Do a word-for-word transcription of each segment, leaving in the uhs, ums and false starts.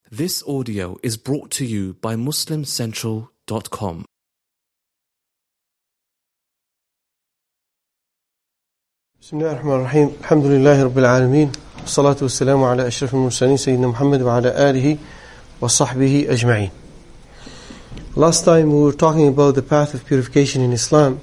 This audio is brought to you by Muslim Central dot com. بسم الله الرحمن الرحيم الحمد لله رب العالمين والصلاة والسلام على أشرف المرسلين سيدنا محمد وعلى آله وصحبه أجمعين. Last time we were talking about the path of purification in Islam,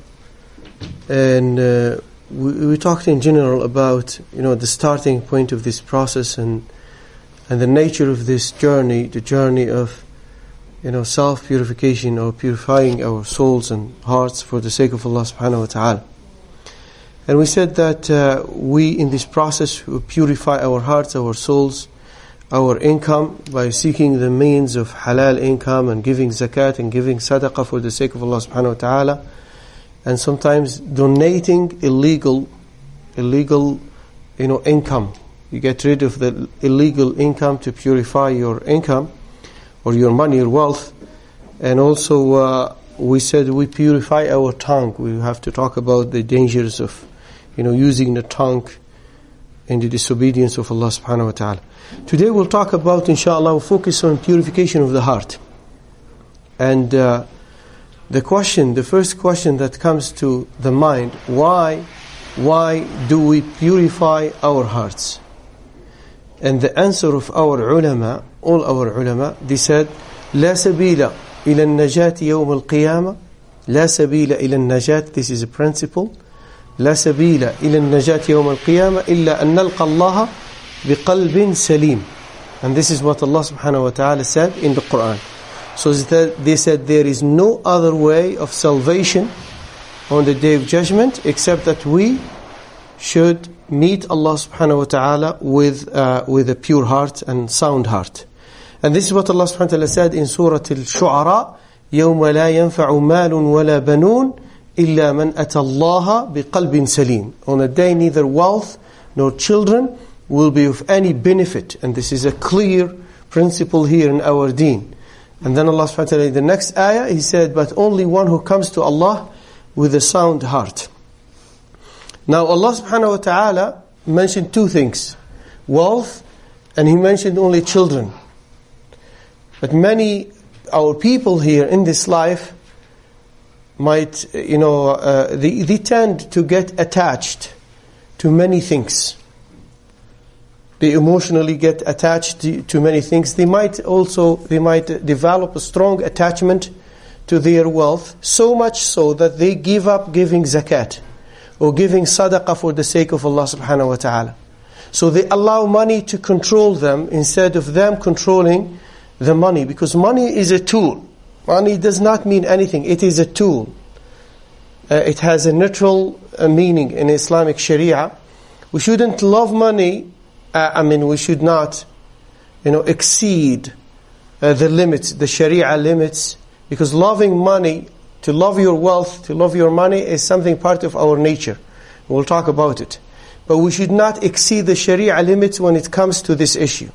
and uh, we, we talked in general about you know the starting point of this process and and the nature of this journey, the journey of you know self-purification or purifying our souls and hearts for the sake of Allah subhanahu wa ta'ala. And we said that uh, we in this process purify our hearts, our souls, our income by seeking the means of halal income and giving zakat and giving sadaqah for the sake of Allah subhanahu wa ta'ala, and sometimes donating illegal illegal you know income. You get rid of the illegal income to purify your income or your money, your wealth. And also uh, we said we purify our tongue. We have to talk about the dangers of you know using the tongue in the disobedience of Allah subhanahu wa ta'ala. Today we'll talk about, inshallah, we'll focus on purification of the heart. And uh, the question, the first question that comes to the mind, why, why do we purify our hearts? And the answer of our ulama, all our ulama, they said, لا سبيل إلى النجاة يوم القيامة. لا سبيل إلى النجاة, this is a principle. لا سبيل إلى النجاة يوم القيامة إلا أن نلقى الله بقلب سليم. And this is what Allah subhanahu wa ta'ala said in the Quran. So they said there is no other way of salvation on the day of judgment except that we should meet Allah subhanahu wa ta'ala with uh, with a pure heart and sound heart. And this is what Allah subhanahu wa ta'ala said in Surah Al-Shu'ara, يَوْمَ لَا يَنْفَعُ مَالٌ وَلَا بَنُونَ إِلَّا مَنْ أَتَى اللَّهَ بِقَلْبٍ سَلِيمٍ. On a day neither wealth nor children will be of any benefit. And this is a clear principle here in our deen. And then Allah subhanahu wa ta'ala in the next ayah, He said, but only one who comes to Allah with a sound heart. Now Allah subhanahu wa ta'ala mentioned two things, wealth, and He mentioned only children. But many, our people here in this life might, you know, uh, they, they tend to get attached to many things. They emotionally get attached to, to many things. They might also, they might develop a strong attachment to their wealth, so much so that they give up giving zakat or giving sadaqah for the sake of Allah subhanahu wa ta'ala. So they allow money to control them instead of them controlling the money, because money is a tool. Money does not mean anything. It is a tool. Uh, it has a natural uh, meaning in Islamic Sharia. We shouldn't love money. Uh, I mean, we should not, you know, exceed uh, the limits, the Sharia limits, because loving money, to love your wealth, to love your money is something part of our nature. We'll talk about it. But we should not exceed the Sharia limits when it comes to this issue.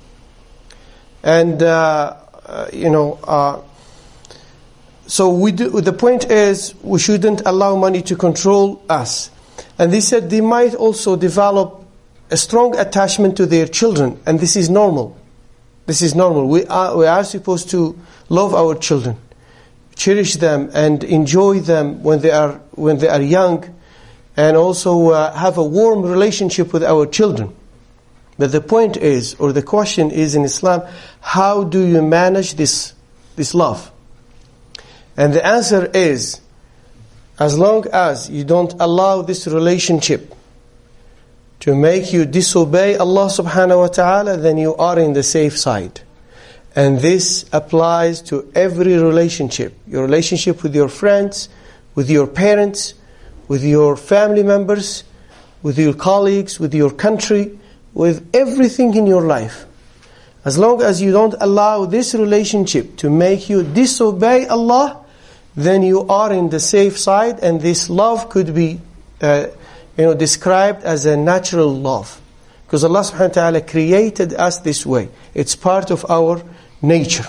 And, uh, uh, you know, uh, so we do, the point is we shouldn't allow money to control us. And they said they might also develop a strong attachment to their children. And this is normal. This is normal. We are, we are supposed to love our children, cherish them and enjoy them when they are when they are young, and also uh, have a warm relationship with our children. But the point is, or the question is in Islam, how do you manage this this love? And the answer is, as long as you don't allow this relationship to make you disobey Allah subhanahu wa ta'ala, then you are in the safe side. And this applies to every relationship. Your relationship with your friends, with your parents, with your family members, with your colleagues, with your country, with everything in your life. As long as you don't allow this relationship to make you disobey Allah, then you are in the safe side, and this love could be uh, you know, described as a natural love. Because Allah subhanahu wa ta'ala created us this way. It's part of our nature.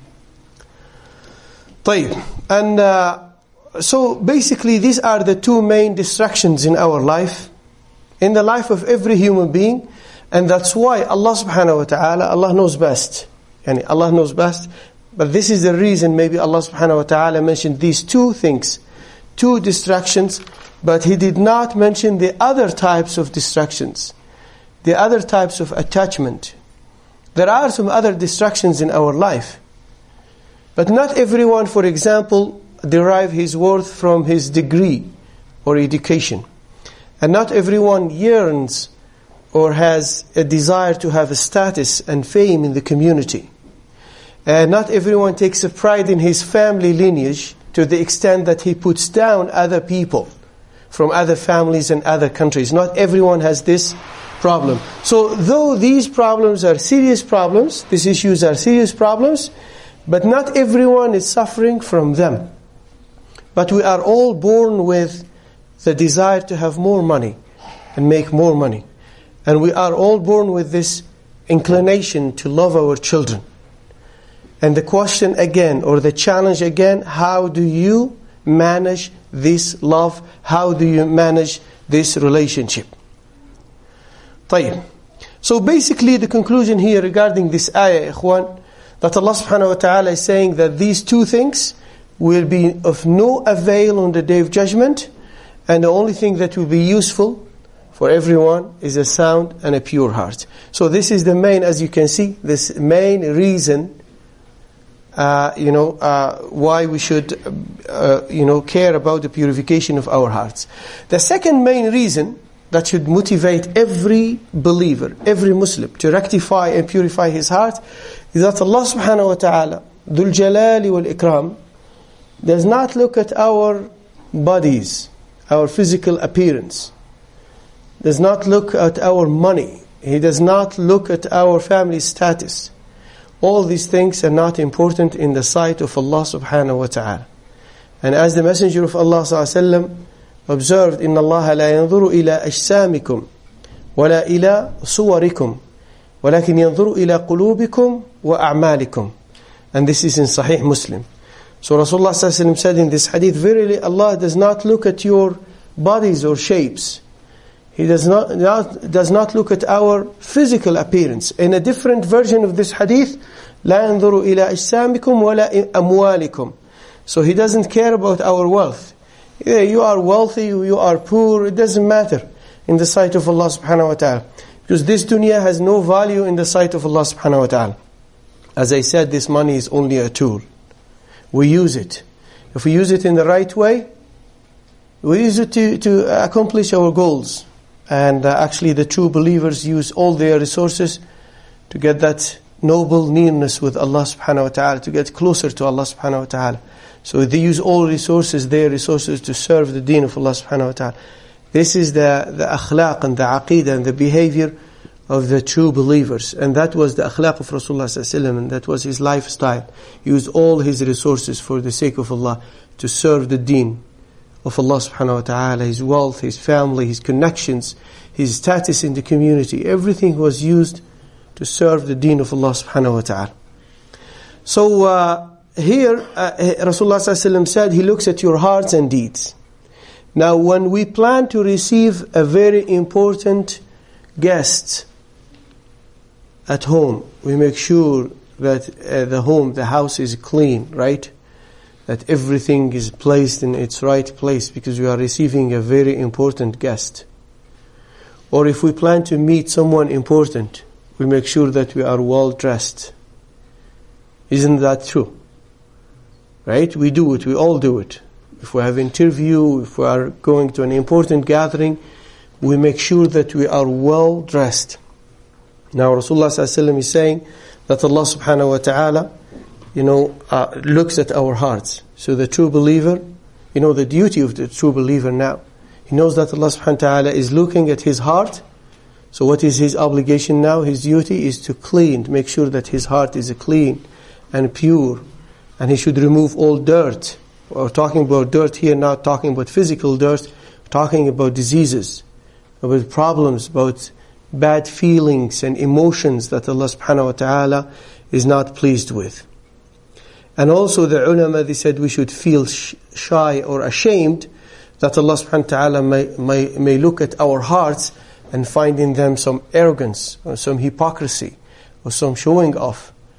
طيب. And uh, so basically these are the two main distractions in our life, in the life of every human being. And that's why Allah subhanahu wa ta'ala, Allah knows best. Yani Allah knows best. But this is the reason maybe Allah subhanahu wa ta'ala mentioned these two things, two distractions, but He did not mention the other types of distractions, the other types of attachment. There are some other distractions in our life. But not everyone, for example, derive his worth from his degree or education. And not everyone yearns or has a desire to have a status and fame in the community. And not everyone takes a pride in his family lineage to the extent that he puts down other people from other families and other countries. Not everyone has this problem. So though these problems are serious problems, these issues are serious problems, but not everyone is suffering from them. But we are all born with the desire to have more money and make more money. And we are all born with this inclination to love our children. And the question again, or the challenge again, how do you manage this love? How do you manage this relationship? طيب. So basically the conclusion here regarding this ayah, ikhwan, that Allah subhanahu wa ta'ala is saying that these two things will be of no avail on the Day of Judgment, and the only thing that will be useful for everyone is a sound and a pure heart. So this is the main, as you can see, this main reason Uh, you know, uh, why we should, uh, you know, care about the purification of our hearts. The second main reason that should motivate every believer, every Muslim, to rectify and purify his heart is that Allah subhanahu wa ta'ala, Dhul Jalali wal Ikram, does not look at our bodies, our physical appearance, does not look at our money, He does not look at our family status. All these things are not important in the sight of Allah subhanahu wa ta'ala. And as the Messenger of Allah sallallahu alayhi wa sallam observed, إِنَّ اللَّهَ لَا يَنظُرُ إِلَىٰ أَجْسَامِكُمْ وَلَا إِلَىٰ صُوَرِكُمْ وَلَكِنْ يَنظُرُ إِلَىٰ قُلُوبِكُمْ وَأَعْمَالِكُمْ. And this is in Sahih Muslim. So Rasulullah sallallahu alayhi wa sallam said in this hadith, verily Allah does not look at your bodies or shapes. He does not, not does not look at our physical appearance. In a different version of this hadith, لا ينظر إلى أجسامكم ولا أموالكم. So He doesn't care about our wealth. Yeah, you are wealthy, you are poor, it doesn't matter in the sight of Allah subhanahu wa ta'ala. Because this dunya has no value in the sight of Allah subhanahu wa ta'ala. As I said, this money is only a tool. We use it. If we use it in the right way, we use it to, to accomplish our goals. And uh, actually the true believers use all their resources to get that noble nearness with Allah subhanahu wa ta'ala, to get closer to Allah subhanahu wa ta'ala. So they use all resources, their resources, to serve the deen of Allah subhanahu wa ta'ala. This is the, the akhlaq and the aqeedah and the behavior of the true believers. And that was the akhlaq of Rasulullah sallallahu alaihi wasallam, and that was his lifestyle. He used all his resources for the sake of Allah to serve the deen of Allah subhanahu wa ta'ala, his wealth, his family, his connections, his status in the community. Everything was used to serve the deen of Allah subhanahu wa ta'ala. So uh, here uh, Rasulullah sallallahu alaihi wasallam said, He looks at your hearts and deeds. Now when we plan to receive a very important guest at home, we make sure that uh, the home, the house is clean, right? That everything is placed in its right place because we are receiving a very important guest. Or if we plan to meet someone important, we make sure that we are well dressed. Isn't that true? Right? We do it, we all do it. If we have an interview, if we are going to an important gathering, we make sure that we are well dressed. Now Rasulullah sallallahu alaihi wasallam is saying that Allah subhanahu wa ta'ala, you know, uh, looks at our hearts. So the true believer, you know the duty of the true believer now. He knows that Allah subhanahu wa ta'ala is looking at his heart. So what is his obligation now? His duty is to clean, to make sure that his heart is clean and pure. And he should remove all dirt. We're talking about dirt here, not talking about physical dirt. We're talking about diseases, about problems, about bad feelings and emotions that Allah subhanahu wa ta'ala is not pleased with. And also the ulama, they said we should feel sh- shy or ashamed that Allah subhanahu wa ta'ala may, may, may look at our hearts and find in them some arrogance or some hypocrisy or some showing off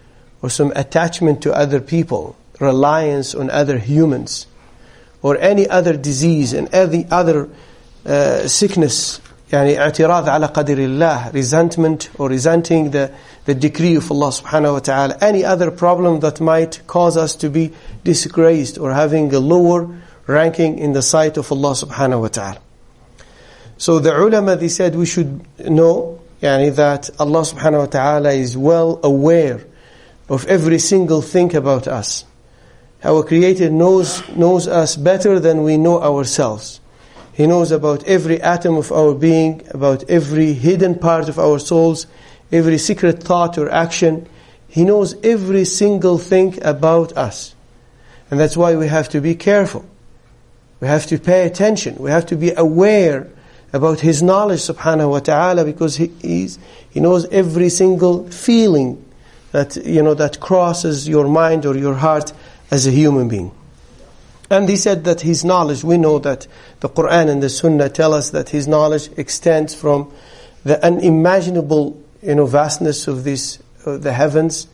or some attachment to other people, reliance on other humans, or any other disease and any other uh, sickness, يعني اعتراض على قدر الله, resentment or resenting the, the decree of Allah subhanahu wa ta'ala, any other problem that might cause us to be disgraced or having a lower ranking in the sight of Allah subhanahu wa ta'ala. So the ulama, they said we should know يعني, that Allah subhanahu wa ta'ala is well aware of every single thing about us. Our Creator knows, knows us better than we know ourselves. He knows about every atom of our being, about every hidden part of our souls, every secret thought or action. He knows every single thing about us. And that's why we have to be careful. We have to pay attention. We have to be aware about His knowledge subhanahu wa ta'ala, because He is, He knows every single feeling that, you know, that crosses your mind or your heart as a human being. And he said that His knowledge, we know that the Quran and the Sunnah tell us that His knowledge extends from the unimaginable, you know, vastness of this, uh, the heavens,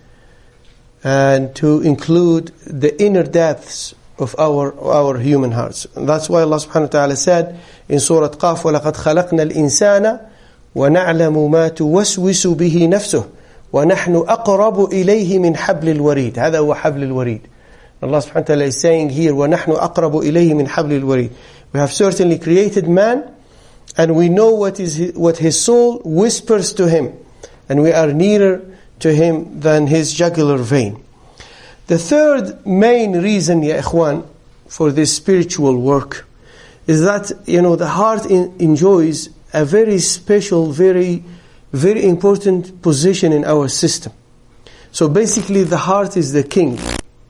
and to include the inner depths of our our human hearts. And that's why Allah subhanahu wa ta'ala said in Surah Qaf, وَلَقَدْ خَلَقْنَا الْإِنسَانَ وَنَعْلَمُ مَا تُوَسْوِسُ بِهِ نَفْسُهُ وَنَحْنُ أَقْرَبُ إِلَيْهِ مِنْ حَبْلِ الْوَرِيدِ. هذا هو حبل الوريد. Allah subhanahu wa ta'ala is saying here, وَنَحْنُ أَقْرَبُ إِلَيْهِ مِنْ حَبْلِ الْوَرِيدِ. We have certainly created man, and we know what is his, what his soul whispers to him, and we are nearer to him than his jugular vein. The third main reason, ya ikhwan, for this spiritual work is that, you know, the heart in, enjoys a very special, very, very important position in our system. So basically the heart is the king,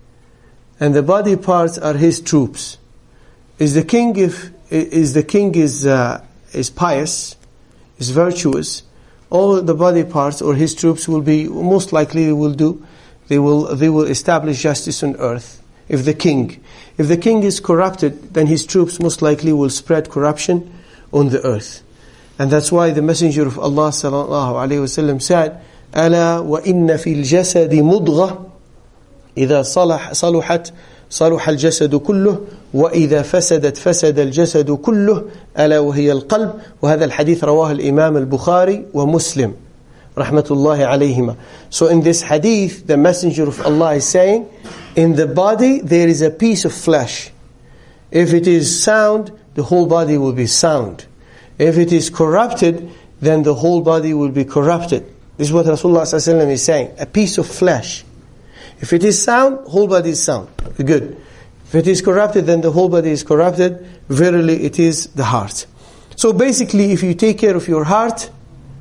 and the body parts are his troops. Is the king if is the king is uh, is pious, is virtuous, all the body parts or his troops will be, most likely will do, they will they will establish justice on earth. If the king, if the king is corrupted, then his troops most likely will spread corruption on the earth. And that's why the Messenger of Allah sallallahu alaihi wasallam said, "Ala wa inna fil jasadi mudghah, إذا صلح صلحت صلح الجسد كله وإذا فسدت فسد الجسد كله ألا وهي القلب." وهذا الحديث رواه الإمام البخاري ومسلم رحمة الله عليهما. So in this hadith, the Messenger of Allah is saying, in the body there is a piece of flesh. If it is sound, the whole body will be sound. If it is corrupted, then the whole body will be corrupted. This is what Rasulullah sallallahu alaihi wasallam is saying. A piece of flesh. If it is sound, whole body is sound. Good. If it is corrupted, then the whole body is corrupted. Verily, it is the heart. So basically, if you take care of your heart,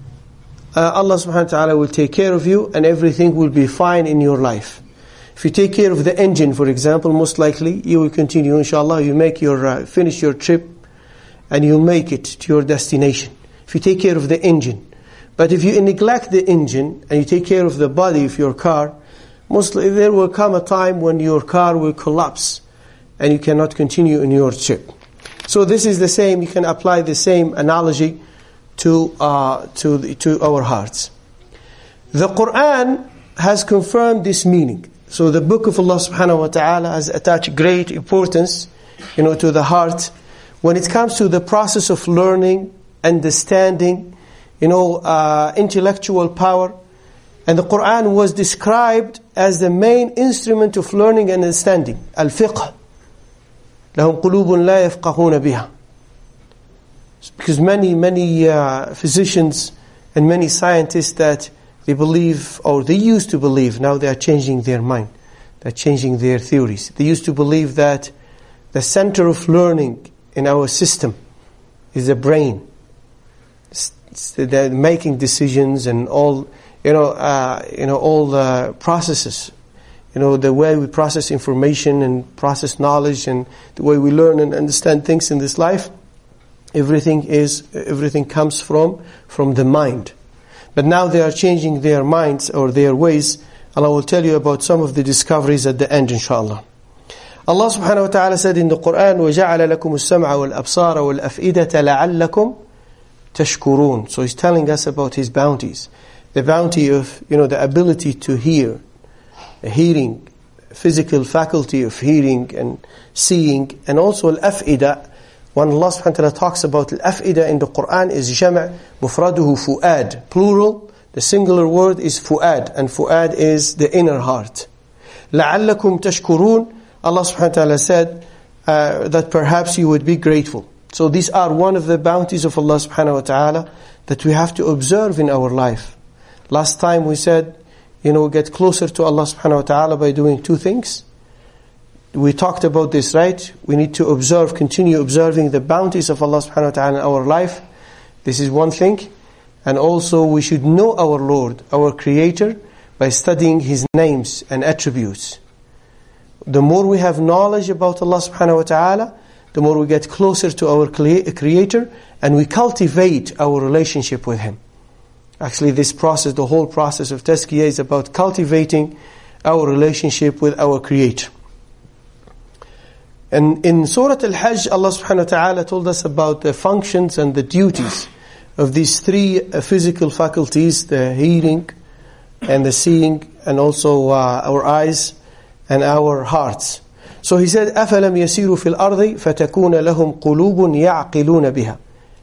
uh, Allah subhanahu wa ta'ala will take care of you, and everything will be fine in your life. If you take care of the engine, for example, most likely you will continue, inshallah, you make your, uh, finish your trip, and you make it to your destination. If you take care of the engine. But if you neglect the engine, and you take care of the body of your car, mostly there will come a time when your car will collapse and you cannot continue in your trip. So this is the same, you can apply the same analogy to uh, to the, to our hearts. The Quran has confirmed this meaning. So the book of Allah subhanahu wa ta'ala has attached great importance, you know, to the heart when it comes to the process of learning, understanding, you know, uh, intellectual power. And the Quran was described as the main instrument of learning and understanding. Al-fiqh. لَهُمْ قُلُوبٌ لَا يَفْقَهُونَ بِهَا. Because many, many uh, physicians and many scientists that they believe, or they used to believe, now they are changing their mind. They're changing their theories. They used to believe that the center of learning in our system is the brain. It's, it's the, the making decisions and all... You know, uh, you know, all the processes, you know, the way we process information and process knowledge and the way we learn and understand things in this life, everything is, everything comes from, from the mind. But now they are changing their minds or their ways, and I will tell you about some of the discoveries at the end, inshallah. Allah subhanahu wa ta'ala said in the Quran, وَجَعَلَ لَكُمُ السَّمْعَ وَالْأَبْصَارَ وَالْأَفْئِدَةَ لَعَلَّكُمْ تَشْكُرُونَ. So He's telling us about His bounties. The bounty of, you know, the ability to hear, hearing, physical faculty of hearing and seeing, and also al-af'ida. When Allah subhanahu wa ta'ala talks about al-af'ida in the Quran is jama' mufraduhu fu'ad, plural. The singular word is fu'ad, and fu'ad is the inner heart. لَعَلَّكُمْ تَشْكُرُونَ. Allah subhanahu wa ta'ala said uh, that perhaps you would be grateful. So these are one of the bounties of Allah subhanahu wa ta'ala that we have to observe in our life. Last time we said, you know, get closer to Allah subhanahu wa ta'ala by doing two things. We talked about this, right? We need to observe, continue observing the bounties of Allah subhanahu wa ta'ala in our life. This is one thing. And also we should know our Lord, our Creator, by studying His names and attributes. The more we have knowledge about Allah subhanahu wa ta'ala, the more we get closer to our Creator, and we cultivate our relationship with Him. Actually, this process, the whole process of tazkiyah is about cultivating our relationship with our Creator. And in Surah Al-Hajj, Allah subhanahu wa ta'ala told us about the functions and the duties of these three uh, physical faculties, the hearing and the seeing, and also uh, our eyes and our hearts. So He said, أَفَلَمْ يَسِيرُوا فِي الْأَرْضِ فَتَكُونَ لَهُمْ قُلُوبٌ يَعْقِلُونَ بِهَا.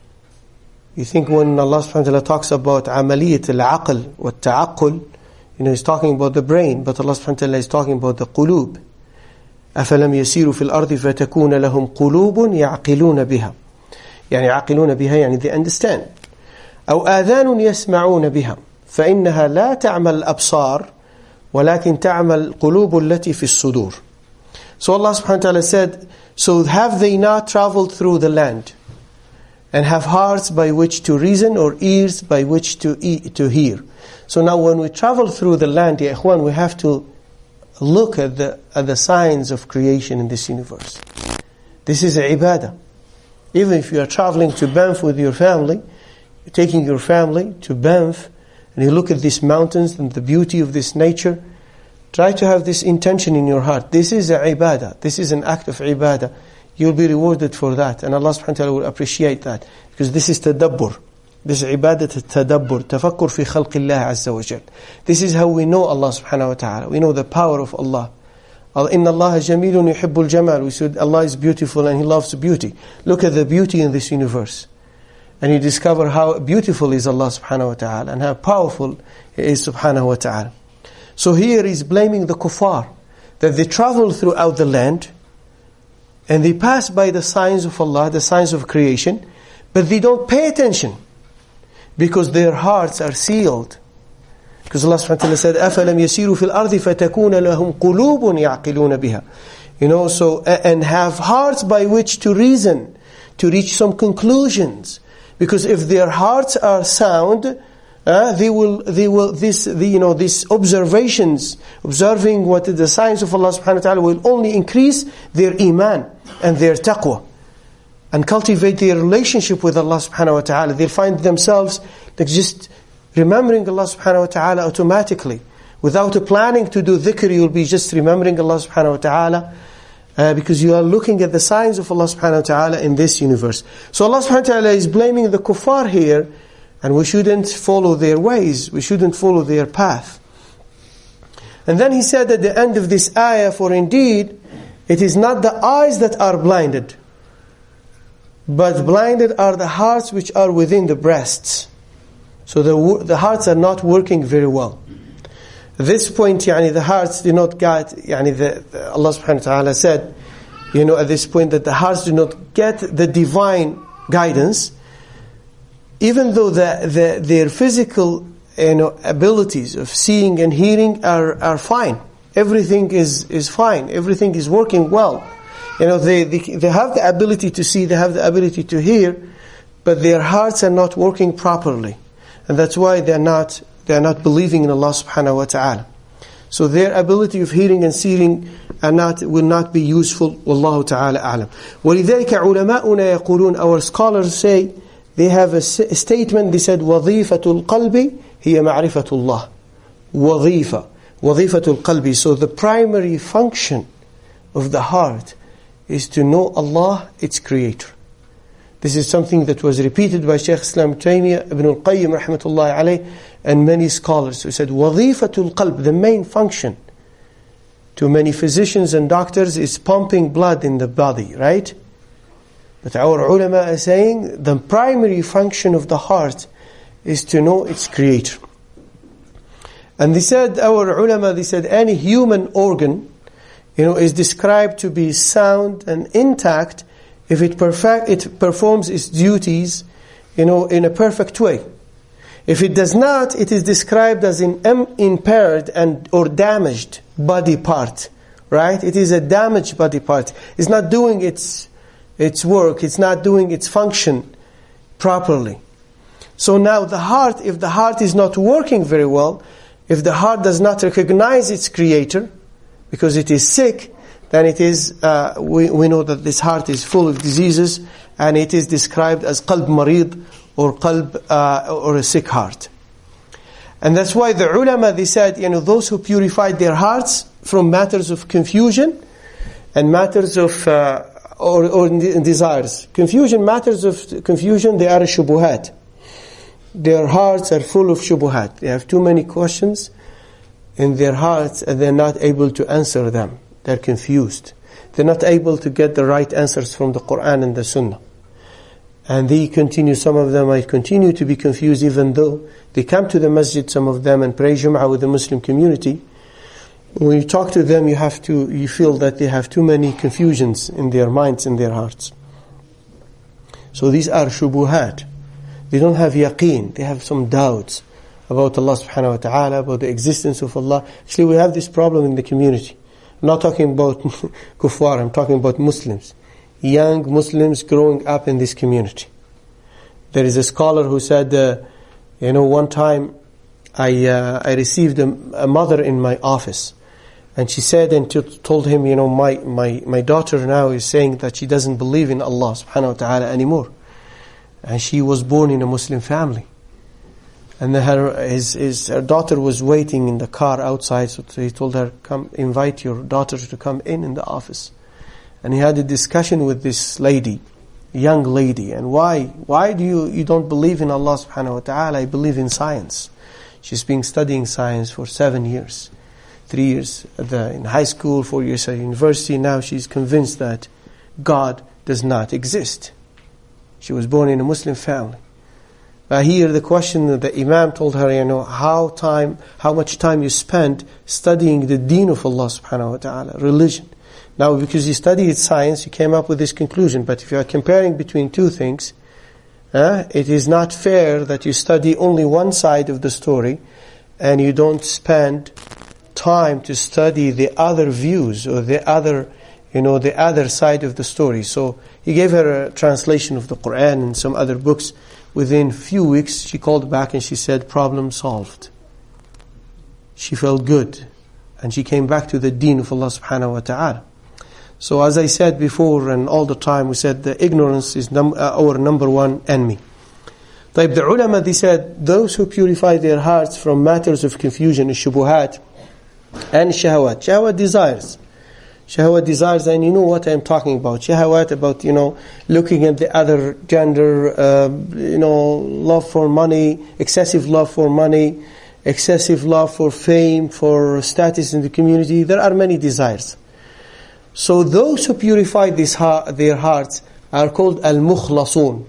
You think when Allah subhanahu wa ta'ala talks about عَمَلِيَّةِ الْعَقْلِ وَالتَّعَقُّلِ, you know, He's talking about the brain, but Allah subhanahu wa ta'ala is talking about the qulub. أَفَلَمْ يَسِيرُوا فِي الْأَرْضِ فَتَكُونَ لَهُمْ قُلُوبٌ يَعْقِلُونَ بِهَا. يعني يعقلون بها يعني they understand. أو آذان يسمعون بها فإنها لا تعمل الأبصار ولكن تعمل القلوب التي في الصدور. So Allah subhanahu wa ta'ala said, so have they not traveled through the land and have hearts by which to reason or ears by which to eat, to hear. So now when we travel through the land, ya ikhwan, we have to look at the at the signs of creation in this universe. This is ibadah. Even if you are traveling to Banff with your family, you're taking your family to Banff, and you look at these mountains and the beauty of this nature, try to have this intention in your heart. This is a ibadah. This is an act of ibadah. You'll be rewarded for that. And Allah subhanahu wa ta'ala will appreciate that. Because this is tadabbur. This is ibadah tadabbur. Tafakkur fi khalqillah azza wa jal. This is how we know Allah subhanahu wa ta'ala. We know the power of Allah. Inna Allah jamilun yuhibbul jamal. We said Allah is beautiful and He loves beauty. Look at the beauty in this universe. And you discover how beautiful is Allah subhanahu wa ta'ala and how powerful He is subhanahu wa ta'ala. So here He's blaming the kuffar, that they travel throughout the land and they pass by the signs of Allah, the signs of creation, but they don't pay attention because their hearts are sealed. Because Allah subhanahu wa ta'ala said, أَفَلَمْ يَسِيرُوا فِي الْأَرْضِ فَتَكُونَ لَهُمْ قُلُوبٌ يَعْقِلُونَ بِهَا. You know, so, and have hearts by which to reason, to reach some conclusions. Because if their hearts are sound, uh, they will, they will, this, the, you know, these observations, observing what the signs of Allah subhanahu wa ta'ala will only increase their iman and their taqwa. And cultivate their relationship with Allah subhanahu wa ta'ala. They'll find themselves like just remembering Allah subhanahu wa ta'ala automatically. Without planning to do dhikr, you'll be just remembering Allah subhanahu wa ta'ala. Uh, because you are looking at the signs of Allah subhanahu wa ta'ala in this universe. So Allah subhanahu wa ta'ala is blaming the kuffar here, and we shouldn't follow their ways. We shouldn't follow their path. And then He said at the end of this ayah, for indeed, it is not the eyes that are blinded, but blinded are the hearts which are within the breasts. So the the hearts are not working very well. At this point, yani, the hearts do not get, yani, the, the, Allah subhanahu wa ta'ala said, you know, at this point that the hearts do not get the divine guidance, even though the, the, their physical, you know, abilities of seeing and hearing are, are fine. Everything is, is fine. Everything is working well. You know, they, they, they have the ability to see, they have the ability to hear, but their hearts are not working properly. And that's why they're not They are not believing in Allah subhanahu wa ta'ala. So their ability of hearing and seeing are not, will not be useful. Wallahu ta'ala a'lam. وَلِذَلِكَ عُلَمَاؤُنَا يَقُولُونَ. Our scholars say, they have a statement, they said, وَظِيفَةُ الْقَلْبِ هِيَ مَعْرِفَةُ اللَّهِ. وَظِيفَة. وَظِيفَةُ الْقَلْبِ. So the primary function of the heart is to know Allah, its creator. This is something that was repeated by Shaykh Islam Taymiyyah, Ibn al-Qayyim rahmatullahi alayh, and many scholars who said, وَظِيفَةُ الْقَلْبِ, the main function to many physicians and doctors is pumping blood in the body, right? But our ulama are saying the primary function of the heart is to know its creator. And they said, our ulama, they said any human organ, you know, is described to be sound and intact if it perfect, it performs its duties, you know, in a perfect way. If it does not, it is described as an impaired and or damaged body part, right? It is a damaged body part. It's not doing its its work. It's not doing its function properly. So now the heart, if the heart is not working very well, if the heart does not recognize its creator, because it is sick, then it is, uh, we, we know that this heart is full of diseases, and it is described as qalb marid, or qalb, uh, or a sick heart. And that's why the ulama, they said, you know, those who purified their hearts from matters of confusion, and matters of, uh, or, or desires. Confusion, matters of confusion, they are shubuhat. Their hearts are full of shubuhat. They have too many questions in their hearts, and they're not able to answer them. They're confused. They're not able to get the right answers from the Quran and the Sunnah. And they continue, some of them might continue to be confused even though they come to the masjid, some of them, and pray Jum'ah with the Muslim community. When you talk to them, you have to, you feel that they have too many confusions in their minds and their hearts. So these are shubuhat. They don't have yaqeen. They have some doubts about Allah subhanahu wa ta'ala, about the existence of Allah. Actually, we have this problem in the community. I'm not talking about kuffar, I'm talking about Muslims. Young Muslims growing up in this community. There is a scholar who said, uh, you know, one time I uh, I received a, a mother in my office, and she said and t- told him, you know, my, my, my daughter now is saying that she doesn't believe in Allah subhanahu wa ta'ala anymore. And she was born in a Muslim family. And her, his, his, her daughter was waiting in the car outside, so he told her, come, invite your daughter to come in in the office. And he had a discussion with this lady, young lady, and why, why do you, you don't believe in Allah subhanahu wa ta'ala? I believe in science. She's been studying science for seven years. Three years at the, in high school, four years at university. Now she's convinced that God does not exist. She was born in a Muslim family. But here the question that the Imam told her, you know, how time, how much time you spend studying the deen of Allah subhanahu wa ta'ala, religion. Now because you studied science, you came up with this conclusion. But if you are comparing between two things, uh, it is not fair that you study only one side of the story and you don't spend time to study the other views or the other, you know, the other side of the story. So he gave her a translation of the Quran and some other books. Within few weeks, she called back and she said, problem solved. She felt good. And she came back to the deen of Allah subhanahu wa ta'ala. So as I said before and all the time, we said the ignorance is num- uh, our number one enemy. Like the ulama, they said, those who purify their hearts from matters of confusion, shubuhat, and shahwat. Shahwat desires. Shahwat desires, and you know what I'm talking about. Shahwat, about, you know, looking at the other gender, uh, you know, love for money, excessive love for money, excessive love for fame, for status in the community. There are many desires. So those who purify this heart, their hearts are called al-mukhlasun.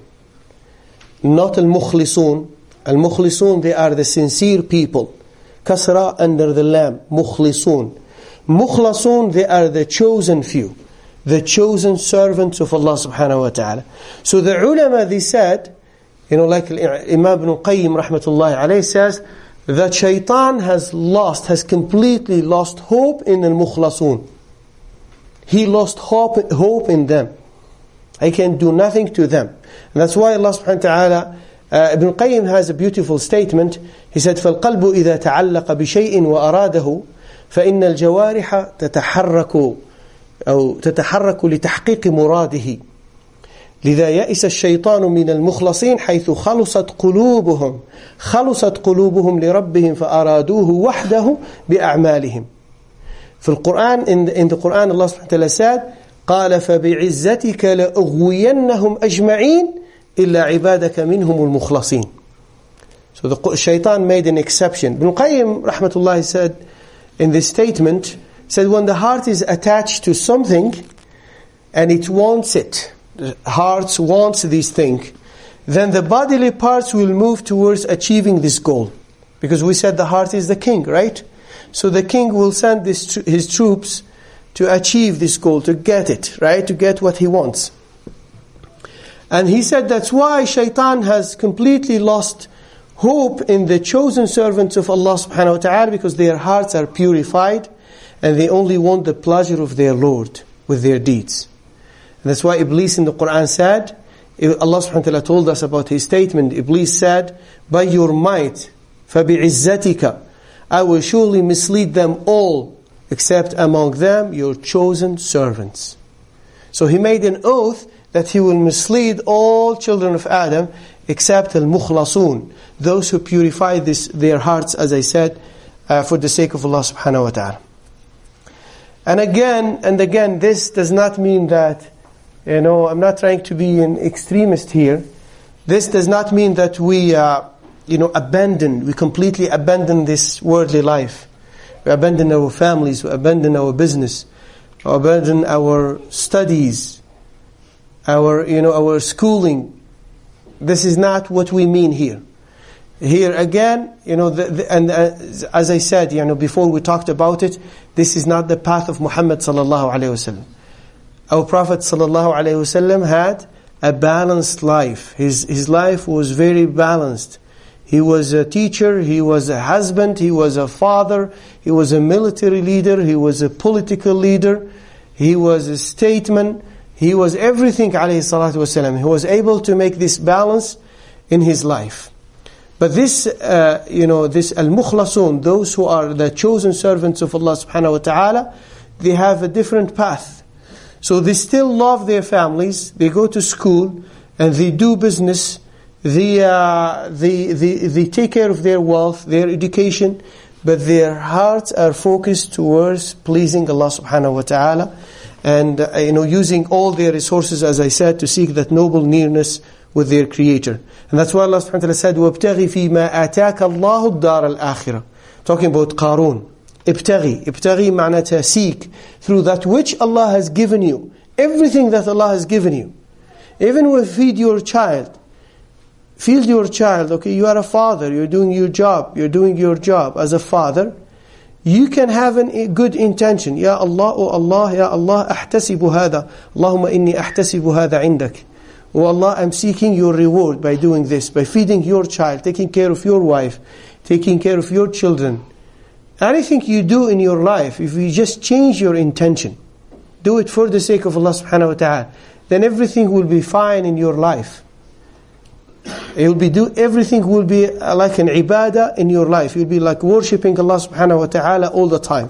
Not al-mukhlisun. Al-mukhlisun, they are the sincere people. Kasra under the lam, mukhlisun. Mukhlasun, they are the chosen few, the chosen servants of Allah subhanahu wa ta'ala. So the ulama, they said, you know, like Imam Ibn Qayyim rahmatullahi alayhi says, that shaitan has lost, has completely lost hope in al-mukhlasun. He lost hope, hope in them. He can do nothing to them. And that's why Allah subhanahu wa ta'ala, uh, Ibn Qayyim has a beautiful statement. He said, فَالْقَلْبُ إِذَا تَعَلَّقَ بِشَيْءٍ وَأَرَادَهُ فإن الجوارح تتحرك أو تتحرك لتحقيق مراده لذا يئس الشيطان من المخلصين حيث خلصت قلوبهم خلصت قلوبهم لربهم فأرادوه وحده بأعمالهم. في القرآن in the, in the Quran Allah subhanahu wa ta'ala said قال فبعزتك لأغوينهم أجمعين إلا عبادك منهم المخلصين. So the shaitan made an exception. Ibn Qayyim rahmatullah said in this statement said when the heart is attached to something and it wants it, the heart wants this thing, then the bodily parts will move towards achieving this goal. Because we said the heart is the king, right? So the king will send this, his troops to achieve this goal, to get it, right? To get what he wants. And he said that's why shaitan has completely lost hope in the chosen servants of Allah subhanahu wa ta'ala, because their hearts are purified and they only want the pleasure of their Lord with their deeds. And that's why Iblis in the Quran said, Allah subhanahu wa ta'ala told us about his statement. Iblis said, by your might, فَبِعِزَّتِكَ, I will surely mislead them all, except among them your chosen servants. So he made an oath that he will mislead all children of Adam, except al-mukhlasun, those who purify this, their hearts, as I said, uh, for the sake of Allah subhanahu wa ta'ala. And again, and again, this does not mean that, you know, I'm not trying to be an extremist here. This does not mean that we, uh, you know, abandon, we completely abandon this worldly life. We abandon our families, we abandon our business, we abandon our studies, our, you know, our schooling. This is not what we mean here. Here again, you know, the, the, and uh, as I said, you know, before we talked about it, this is not the path of Muhammad sallallahu alaihi wasallam. Our Prophet sallallahu alaihi wasallam had a balanced life. His his life was very balanced. He was a teacher, he was a husband, he was a father, he was a military leader, he was a political leader, he was a statesman, he was everything alayhi salatu wasalam. He was able to make this balance in his life. But this, uh, you know, this al-mukhlasun, those who are the chosen servants of Allah subhanahu wa ta'ala, they have a different path. So they still love their families, they go to school, and they do business, they, uh, they, they, they take care of their wealth, their education, but their hearts are focused towards pleasing Allah subhanahu wa ta'ala, and uh, you know, using all their resources, as I said, to seek that noble nearness with their Creator. And that's why Allah subhanahu wa ta'ala said, وَابْتَغِ فِي مَا آتَاكَ اللَّهُ الدَّارَ الْآخِرَةِ. Talking about Qarun. Ibtaghi. Ibtaghi معناتها seek through that which Allah has given you. Everything that Allah has given you. Even when you feed your child. Feed your child, okay, you are a father, you're doing your job, you're doing your job as a father. You can have a good intention. Ya Allah, oh Allah, Ya Allah, أحتسب هذا. اللهم إني أحتسب هذا عندك. Oh Allah, I'm seeking your reward by doing this, by feeding your child, taking care of your wife, taking care of your children. Anything you do in your life, if you just change your intention, do it for the sake of Allah subhanahu wa ta'ala, then everything will be fine in your life. It will be do everything will be like an ibadah in your life. You'll be like worshipping Allah subhanahu wa ta'ala all the time.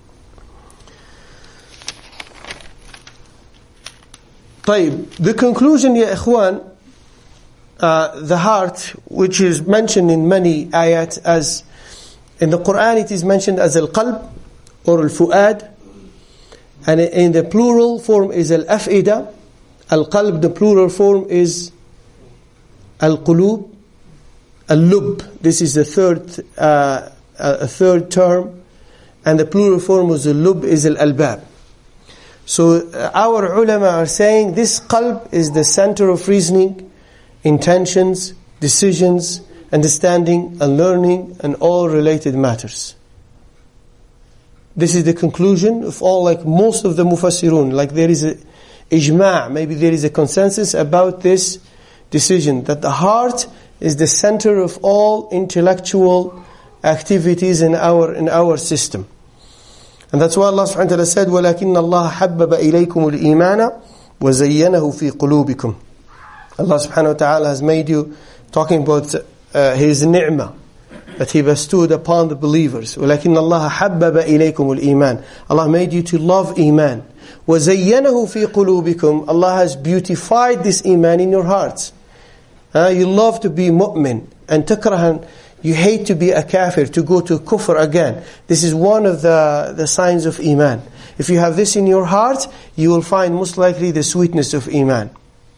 طيب, the conclusion, ya ikhwan, uh, the heart, which is mentioned in many ayat, as in the Quran it is mentioned as al-qalb or al-fu'ad, and in the plural form is al-af'ida. Al-qalb, the plural form is al-qulub, al-lub. This is the third, uh, a third term, and the plural form of al-lub is al-albab. So uh, our ulama are saying this qalb is the center of reasoning, intentions, decisions, understanding and learning and all related matters. This is the conclusion of all, like most of the mufassirun. Like there is a ijma', maybe there is a consensus about this decision, that the heart is the center of all intellectual activities in our in our system. And that's why Allah subhanahu wa ta'ala said, وَلَكِنَّ اللَّهَ حَبَّبَ إِلَيْكُمُ الْإِيمَانَ وَزَيَّنَهُ فِي قُلُوبِكُمْ. Allah subhanahu wa ta'ala has made you, talking about uh, His ni'mah that He bestowed upon the believers. وَلَكِنَّ اللَّهَ حَبَّبَ إِلَيْكُمُ الْإِيمَانَ. Allah made you to love Iman. وَزَيَّنَهُ فِي قُلُوبِكُمْ. Allah has beautified this Iman in your hearts. Uh, you love to be mu'min, and takrahan, you hate to be a kafir, to go to kufr again. This is one of the, the signs of Iman. If you have this in your heart, you will find most likely the sweetness of Iman.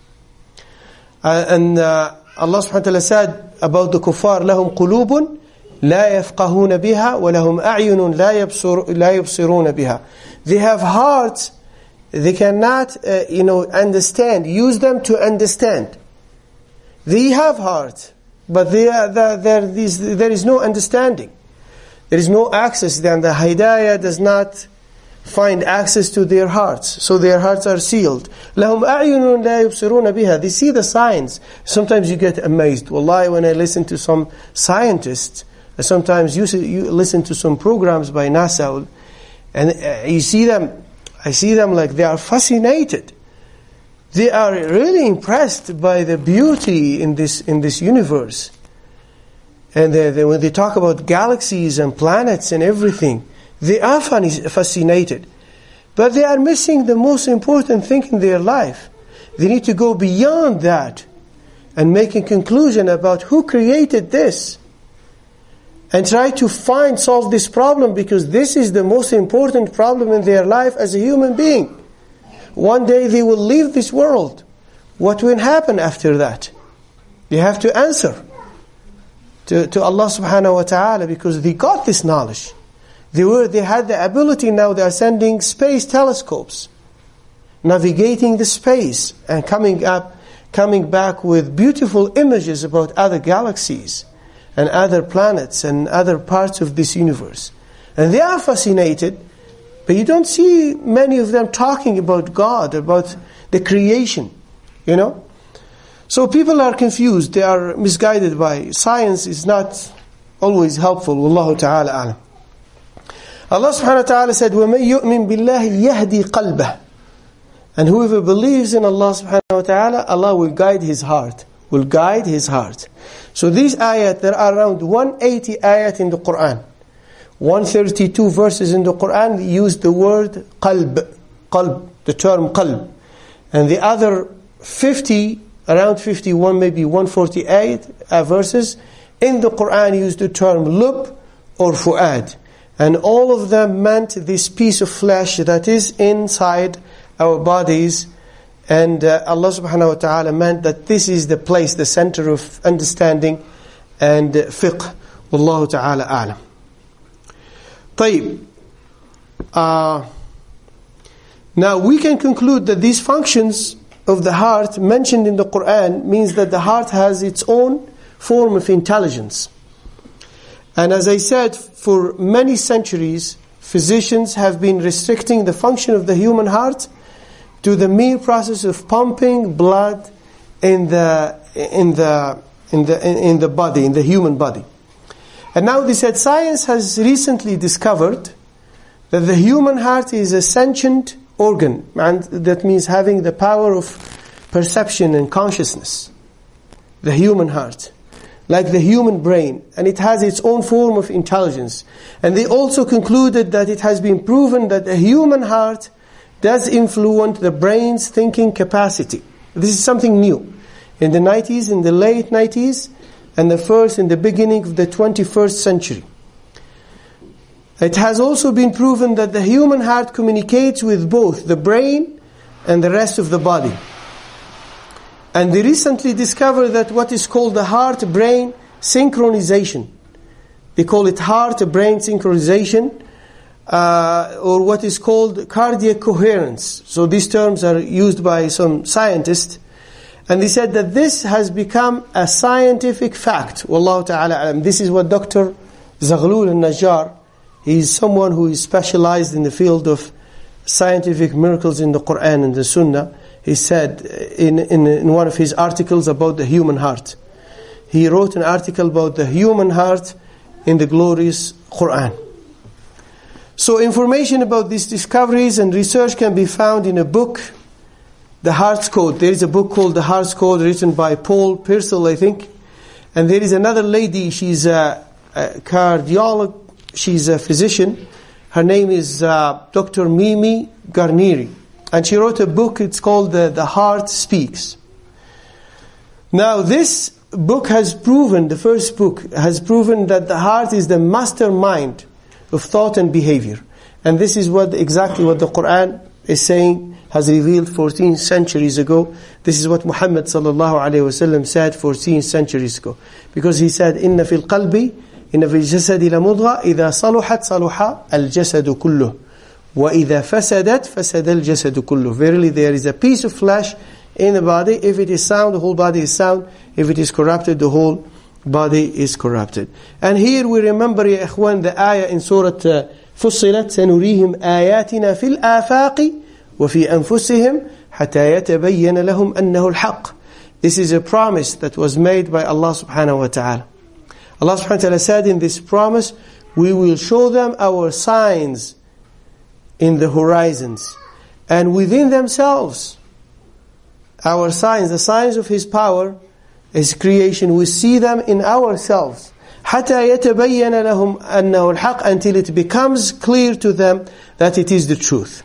Uh, and uh, Allah subhanahu wa ta'ala said about the kuffar, لَهُمْ قُلُوبٌ لا يفقهون بها ولهم أعين لا يبصر لا يبصرون بها. They have hearts, they cannot uh, you know understand. Use them to understand. They have hearts, but they are, there, there, there is no understanding. There is no access. Then the hidayah does not find access to their hearts, so their hearts are sealed. لهم أعين لا يبصرون بها. They see the signs. Sometimes you get amazed. Wallahi, when I listen to some scientists, sometimes you, you listen to some programs by NASA, and you see them, I see them like they are fascinated. They are really impressed by the beauty in this in this universe. And they, they, when they talk about galaxies and planets and everything, they are fascinated. But they are missing the most important thing in their life. They need to go beyond that and make a conclusion about who created this. And try to find, solve this problem, because this is the most important problem in their life as a human being. One day they will leave this world. What will happen after that? They have to answer to, to Allah subhanahu wa ta'ala, because they got this knowledge. They were, they had the ability. Now they are sending space telescopes, navigating the space and coming up, coming back with beautiful images about other galaxies and other planets and other parts of this universe. And they are fascinated, but you don't see many of them talking about God, about the creation, you know. So people are confused, they are misguided by science. Is not always helpful. Wallahu ta'ala alam. Allah subhanahu wa ta'ala said, وَمَن يُؤْمِن بِاللَّهِ يَهْدِي قَلْبَهِ. And whoever believes in Allah subhanahu wa ta'ala, Allah will guide his heart. Will guide his heart. So these ayat, there are around one hundred eighty ayat in the Quran. one hundred thirty-two verses in the Quran use the word qalb. Qalb, the term qalb. And the other fifty, around fifty-one, maybe one hundred forty-eight uh, verses in the Quran use the term lub or fu'ad. And all of them meant this piece of flesh that is inside our bodies. And uh, Allah subhanahu wa ta'ala meant that this is the place, the center of understanding and uh, fiqh. Wallahu ta'ala a'lam. طيب. Uh, now we can conclude that these functions of the heart mentioned in the Quran means that the heart has its own form of intelligence. And as I said, for many centuries, physicians have been restricting the function of the human heart to the mere process of pumping blood in the in the in the in the body, in the human body. And now they said science has recently discovered that the human heart is a sentient organ, and that means having the power of perception and consciousness. The human heart, like the human brain, and it has its own form of intelligence. And they also concluded that it has been proven that the human heart does influence the brain's thinking capacity. This is something new. In the nineties, in the late nineties, and the first in the beginning of the twenty-first century. It has also been proven that the human heart communicates with both the brain and the rest of the body. And they recently discovered that what is called the heart-brain synchronization. They call it heart-brain synchronization, uh, or what is called cardiac coherence. So these terms are used by some scientists. And they said that this has become a scientific fact. Wallahu ta'ala alam. This is what Doctor Zaghlul al-Najjar, he is someone who is specialized in the field of scientific miracles in the Quran and the Sunnah. He said in, in, in one of his articles about the human heart. He wrote an article about the human heart in the glorious Quran. So information about these discoveries and research can be found in a book, The Heart's Code. There is a book called The Heart's Code written by Paul Purcell, I think. And there is another lady, she's a, a cardiologist, she's a physician. Her name is uh, Doctor Mimi Garneri. And she wrote a book, it's called The, the Heart Speaks. Now this book has proven, the first book has proven that the heart is the mastermind of thought and behavior. And this is what exactly what the Quran is saying, has revealed fourteen centuries ago. This is what Muhammad sallallahu alayhi wa sallam said fourteen centuries ago. Because he said, إِنَّ فِي الْقَلْبِ إن في الجسد لمضغة إذا صلحت صلح الجسد كله وإذا فسدت فسد الجسد كله. Verily there is a piece of flesh in the body. If it is sound, the whole body is sound. If it is corrupted, the whole body is corrupted. And here we remember, يا إخوان, the ayah in Surah فصلت سنريهم آياتنا في الآفاق وفي أنفسهم حتى يتبين لهم أنه الحق. This is a promise that was made by Allah subhanahu wa ta'ala. Allah subhanahu wa ta'ala said in this promise, we will show them our signs in the horizons and within themselves. Our signs, the signs of His power, His creation, we see them in ourselves. حتى يتبين لهم أنه الحق, until it becomes clear to them that it is the truth.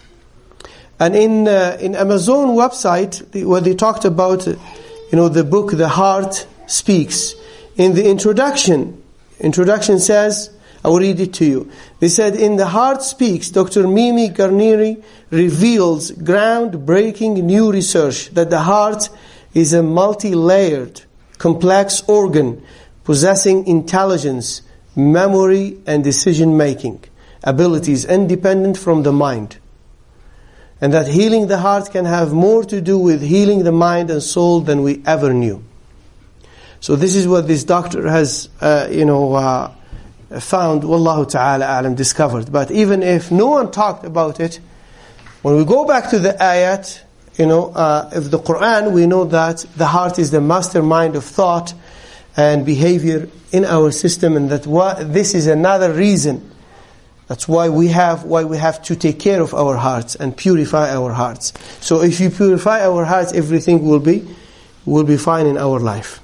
And in uh, in Amazon website, the, where they talked about, you know, the book The Heart Speaks. In the introduction, introduction says, I will read it to you. They said, in The Heart Speaks, Doctor Mimi Garneri reveals groundbreaking new research that the heart is a multi-layered, complex organ possessing intelligence, memory, and decision-making abilities independent from the mind. And that healing the heart can have more to do with healing the mind and soul than we ever knew. So this is what this doctor has, uh, you know, uh, found, Wallahu ta'ala a'lam, discovered. But even if no one talked about it, when we go back to the ayat, you know, uh, of the Quran, we know that the heart is the mastermind of thought and behavior in our system, and that why, this is another reason. That's why we have why we have to take care of our hearts and purify our hearts. So if you purify our hearts, everything will be will be fine in our life.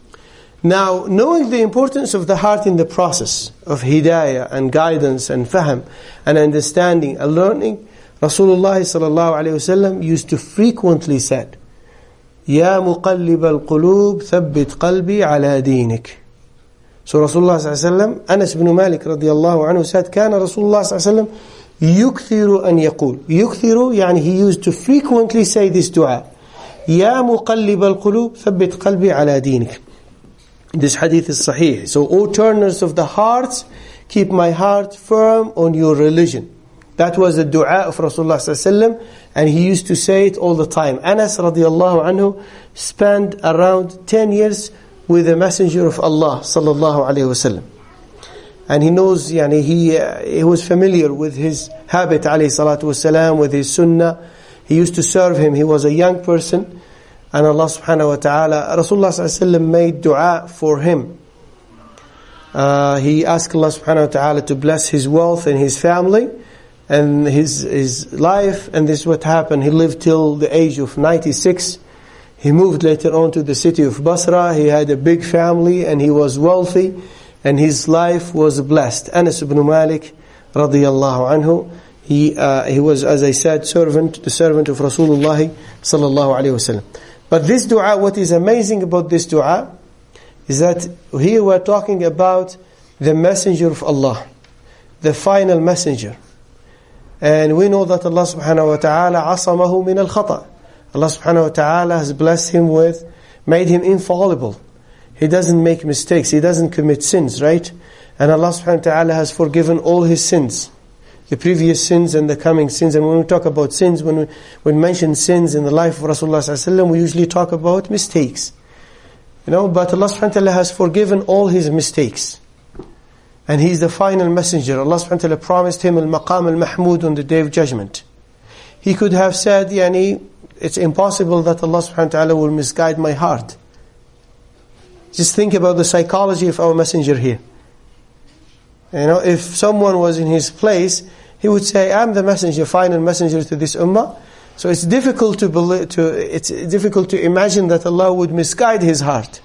Now, knowing the importance of the heart in the process of hidayah and guidance and fahm and understanding and learning, Rasulullah sallallahu alaihi wasallam used to frequently said, "Ya muqallib al-qulub, thabbit qalbi ala dinik." So Rasulullah sallallahu alaihi wasallam, Anas ibn Malik radiyallahu anhu said, كان Rasulullah sallallahu alaihi wasallam يكثر أن يقول. يكثر يعني he used to frequently say this dua. يا مقلب القلوب ثبت قلبي على دينك. This hadith is sahih. So, O turners of the hearts, keep my heart firm on your religion. That was the dua of Rasulullah sallallahu alaihi wasallam, and he used to say it all the time. Anas radiyallahu anhu spent around ten years with the Messenger of Allah sallallahu alaihi wasallam, and he knows, yani he uh, he was familiar with his habit alayhi salatu wasalam, with his sunnah. He used to serve him. He was a young person, and Allah subhanahu wa ta'ala, Rasulullah sallallahu alaihi wasallam made dua for him. Uh, he asked Allah subhanahu wa ta'ala to bless his wealth and his family and his his life, and this is what happened. He lived till the age of ninety-six. He moved later on to the city of Basra. He had a big family and he was wealthy, and his life was blessed. Anas ibn Malik radiyallahu anhu, he uh, he was, as I said, servant, the servant of Rasulullah sallallahu alaihi wasallam. But this dua, what is amazing about this dua is that here we're talking about the messenger of Allah, the final messenger. And we know that Allah subhanahu wa ta'ala asamahu min al-khata. Allah subhanahu wa ta'ala has blessed him with, made him infallible. He doesn't make mistakes. He doesn't commit sins, right? And Allah subhanahu wa ta'ala has forgiven all his sins. The previous sins and the coming sins. And when we talk about sins, when we, when we mention sins in the life of Rasulullah sallallahu alaihi wasallam, we usually talk about mistakes. You know, but Allah subhanahu wa ta'ala has forgiven all his mistakes. And he is the final messenger. Allah subhanahu wa ta'ala promised him al-maqam al-mahmud on the day of judgment. He could have said, yani, it's impossible that Allah subhanahu wa ta'ala will misguide my heart. Just think about the psychology of our messenger here. You know, if someone was in his place, he would say, I'm the messenger, final messenger to this ummah. So it's difficult to believe, to it's difficult to imagine that Allah would misguide his heart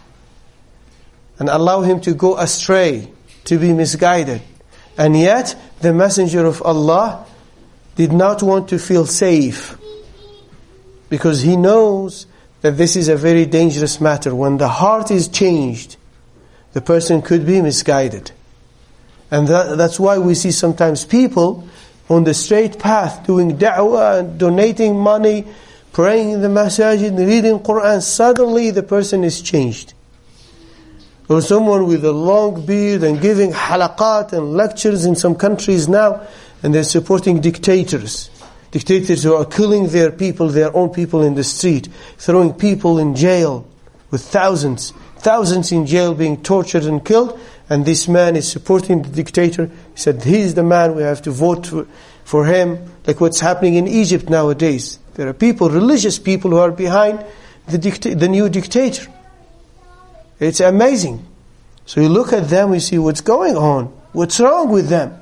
and allow him to go astray, to be misguided. And yet, the messenger of Allah did not want to feel safe, because he knows that this is a very dangerous matter. When the heart is changed, the person could be misguided. And that, that's why we see sometimes people on the straight path doing da'wah and donating money, praying in the masajid, reading Quran. Suddenly the person is changed. Or someone with a long beard and giving halaqat and lectures in some countries now, and they're supporting dictators. Dictators who are killing their people, their own people in the street, throwing people in jail with thousands, thousands in jail being tortured and killed, and this man is supporting the dictator. He said, he is the man, we have to vote for, for him, like what's happening in Egypt nowadays. There are people, religious people, who are behind the, dicta- the new dictator. It's amazing. So you look at them, you see what's going on. What's wrong with them?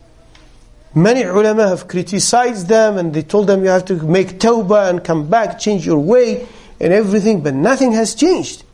Many ulama have criticized them and they told them you have to make tawbah and come back, change your way and everything, but nothing has changed.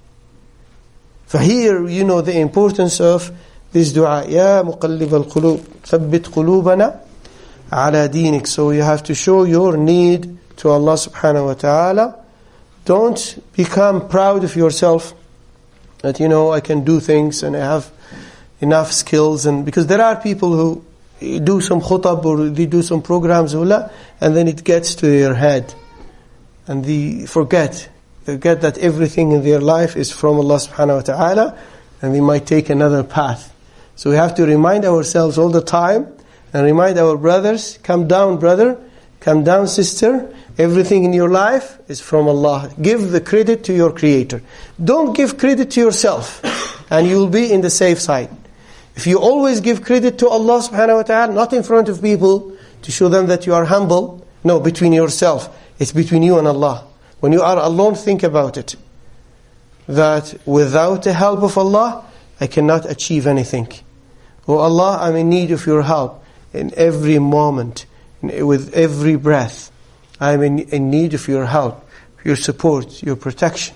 For here, you know the importance of this dua. Ya muqallib al-qulub, thabbit qulubana ala dinik. So you have to show your need to Allah subhanahu wa ta'ala. Don't become proud of yourself that, you know, I can do things and I have enough skills. And because there are people who do some khutab or they do some programs, and then it gets to their head and they forget. They forget that everything in their life is from Allah subhanahu wa ta'ala, and they might take another path. So we have to remind ourselves all the time and remind our brothers, come down brother, come down sister, everything in your life is from Allah. Give the credit to your Creator. Don't give credit to yourself, and you will be in the safe side. If you always give credit to Allah subhanahu wa ta'ala, not in front of people to show them that you are humble, no, between yourself. It's between you and Allah. When you are alone, think about it. That without the help of Allah, I cannot achieve anything. Oh Allah, I'm in need of your help in every moment, with every breath. I'm in, in need of your help, your support, your protection.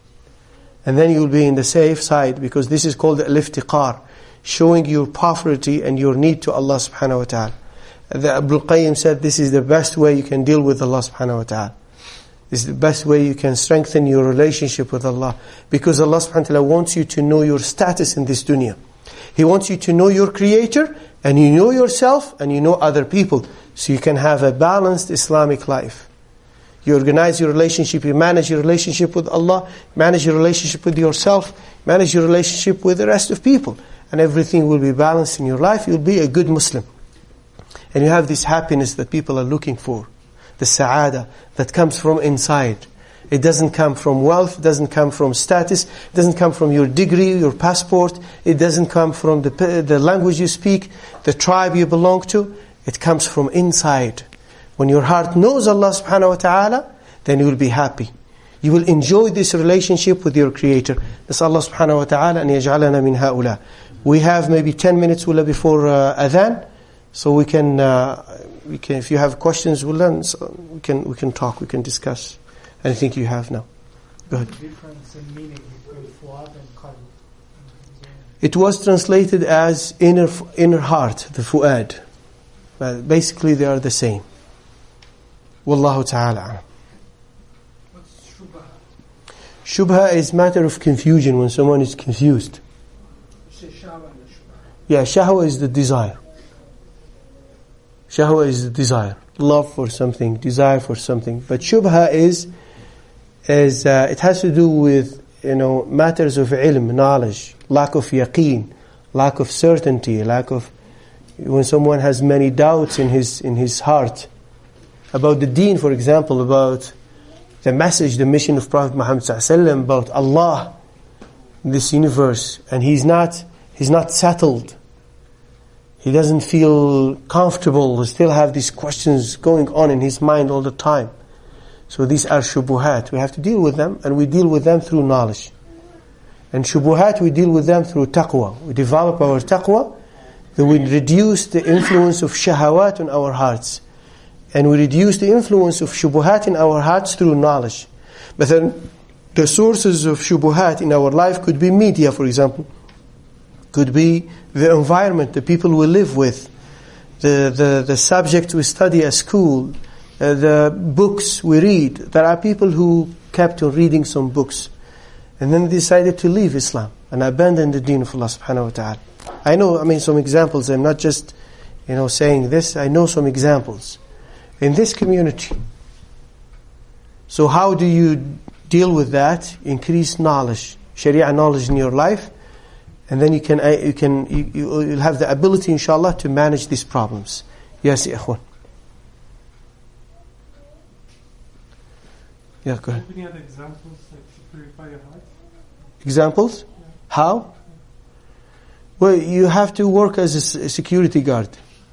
And then you'll be in the safe side, because this is called al-iftiqar, showing your poverty and your need to Allah subhanahu wa ta'ala. The Ibn Qayyim said this is the best way you can deal with Allah subhanahu wa ta'ala. This is the best way you can strengthen your relationship with Allah. Because Allah subhanahu wa ta'ala wants you to know your status in this dunya. He wants you to know your Creator, and you know yourself, and you know other people. So you can have a balanced Islamic life. You organize your relationship, you manage your relationship with Allah, manage your relationship with yourself, manage your relationship with the rest of people. And everything will be balanced in your life. You'll be a good Muslim. And you have this happiness that people are looking for. The sa'ada that comes from inside. It doesn't come from wealth, it doesn't come from status, it doesn't come from your degree, your passport, it doesn't come from the, the language you speak, the tribe you belong to. It comes from inside. When your heart knows Allah subhanahu wa ta'ala, then you will be happy. You will enjoy this relationship with your Creator. That's Allah subhanahu wa ta'ala, and yaj'alana min ha'ula. We have maybe ten minutes before uh, adhan, so we can, uh, we can. If you have questions, we'll learn. So we can, we can talk, we can discuss anything you have now. Go ahead. The difference in meaning between fuad and qalb. It was translated as inner, inner heart, the fuad. But basically, they are the same. Wallahu ta'ala. What's shubha? Shubha is matter of confusion, when someone is confused. You say shahwa and shubha. Yeah, shahwa is the desire. Shahwa is the desire. Love for something, desire for something. But shubha is, is uh, it has to do with, you know, matters of ilm, knowledge, lack of yaqeen, lack of certainty, lack of, when someone has many doubts in his in his heart about the deen, for example, about the message, the mission of Prophet Muhammad sallallahu alaihi wasallam, about Allah, this universe, and he's not he's not settled. He doesn't feel comfortable. He still have these questions going on in his mind all the time. So these are shubuhat. We have to deal with them, and we deal with them through knowledge. And shubuhat, we deal with them through taqwa. We develop our taqwa, then we reduce the influence of shahawat on our hearts. And we reduce the influence of shubuhat in our hearts through knowledge. But then the sources of shubuhat in our life could be media, for example. Could be the environment, the people we live with, the, the, the subject we study at school, uh, the books we read. There are people who kept on reading some books and then decided to leave Islam and abandon the deen of Allah subhanahu wa ta'ala. I know, I mean, some examples. I'm not just, you know, saying this. I know some examples in this community. So how do you deal with that? Increase knowledge, Sharia knowledge in your life, And then you can, uh, you can, you, you'll have the ability, inshallah, to manage these problems. Yes, ikhwan. Yeah, go ahead. Any other examples like to purify your heart? Examples? Yeah. How? Well, you have to work as a security guard.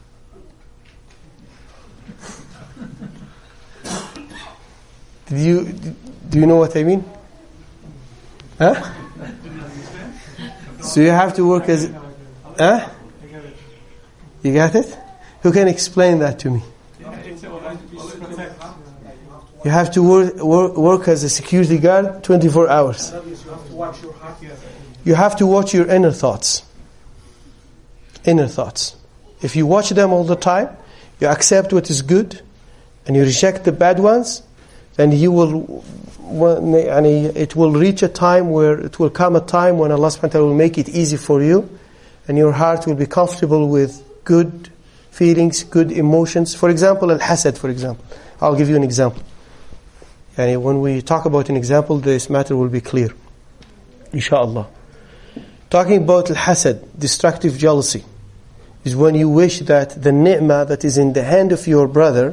Did you, do you know what I mean? Huh? So you have to work as... Huh? You got it? Who can explain that to me? You have to work, work, work as a security guard twenty-four hours. You have to watch your inner thoughts. Inner thoughts. If you watch them all the time, you accept what is good, and you reject the bad ones, then you will, it will reach a time where, it will come a time when Allah subhanahu wa ta'ala will make it easy for you, and your heart will be comfortable with good feelings, good emotions. For example, al-hasad, for example. I'll give you an example. And when we talk about an example, this matter will be clear. Inshallah. Talking about al-hasad, destructive jealousy, is when you wish that the ni'mah that is in the hand of your brother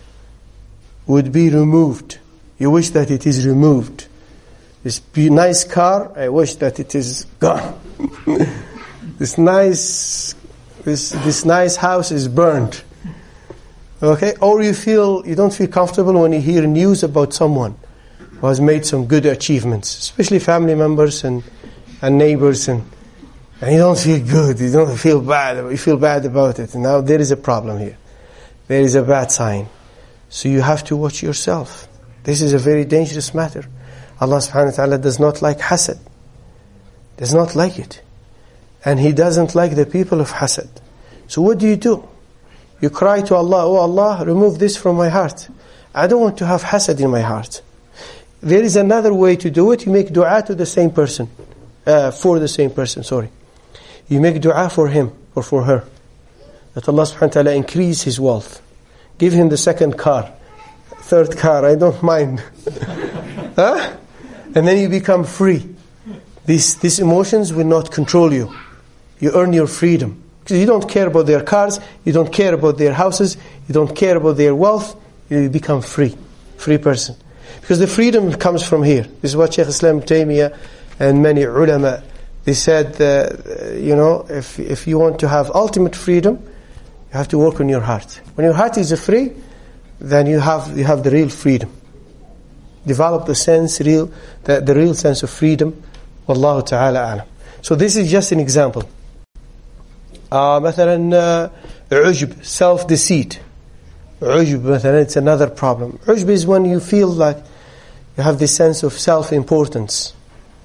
would be removed. You wish that it is removed. This nice car, I wish that it is gone. This nice, this this nice house is burned. Okay, or you feel you don't feel comfortable when you hear news about someone who has made some good achievements, especially family members and and neighbors, and and you don't feel good. You don't feel bad. You feel bad about it. And now there is a problem here. There is a bad sign. So you have to watch yourself. This is a very dangerous matter. Allah subhanahu wa ta'ala does not like hasad. Does not like it. And He doesn't like the people of hasad. So what do you do? You cry to Allah, oh Allah, remove this from my heart. I don't want to have hasad in my heart. There is another way to do it. You make dua to the same person. Uh, for the same person, sorry. You make dua for him or for her. That Allah subhanahu wa ta'ala increase his wealth. Give him the second car. Third car, I don't mind. Huh? And then you become free. These, these emotions will not control you. You earn your freedom. Because you don't care about their cars, you don't care about their houses, you don't care about their wealth, you become free. Free person. Because the freedom comes from here. This is what Shaykh Islam Taymiyyah and many ulama, they said, uh, you know, if if you want to have ultimate freedom, you have to work on your heart. When your heart is free, then you have you have the real freedom. Develop the sense, real the, the real sense of freedom. Wallahu ta'ala a'lam. So this is just an example. Uh, مثلا عجب, self-deceit. عجب, مثلا, it's another problem. عجب is when you feel like you have this sense of self-importance.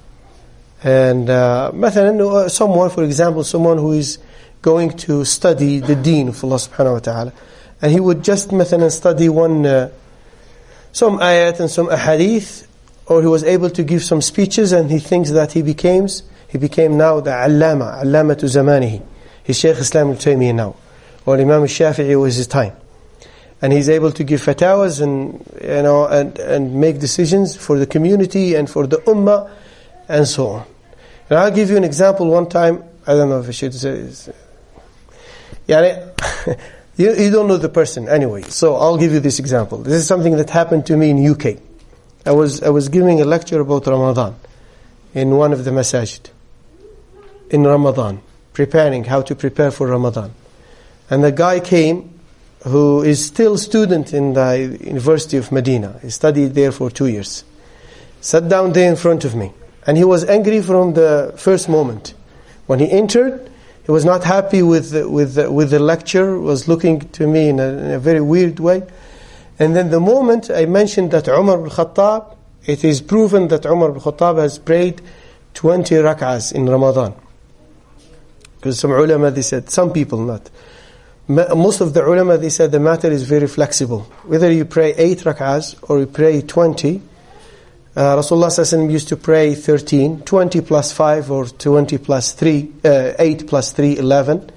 And uh, مثلا, someone, for example, someone who is going to study the deen of Allah subhanahu wa ta'ala, and he would just مثلا study one uh, some ayat and some ahadith, or he was able to give some speeches, and he thinks that he became he became now the allama, allama to zamanihi. He's Shaykh Islam al-Taymiyyah now, or Imam al-Shafi'i was his time, and he's able to give fatwas and you know and and make decisions for the community and for the ummah and so on. And I'll give you an example. One time, I don't know if I should say, yeah, you you don't know the person anyway. So I'll give you this example. This is something that happened to me in U K. I was I was giving a lecture about Ramadan in one of the masajid in Ramadan, preparing how to prepare for Ramadan. And the guy came who is still student in the University of Medina. He studied there for two years. Sat down there in front of me. And he was angry from the first moment. When he entered, he was not happy with the, with the, with the lecture, was looking to me in a, in a very weird way. And then the moment I mentioned that Umar ibn Khattab, it is proven that Umar ibn Khattab has prayed twenty rak'ahs in Ramadan. Because some ulama, they said, some people not. Most of the ulama, they said the matter is very flexible. Whether you pray eight rak'ahs or you pray twenty, uh, Rasulullah sallallahu alaihi wasallam used to pray thirteen, twenty plus five or twenty plus three, uh, eight plus three, eleven.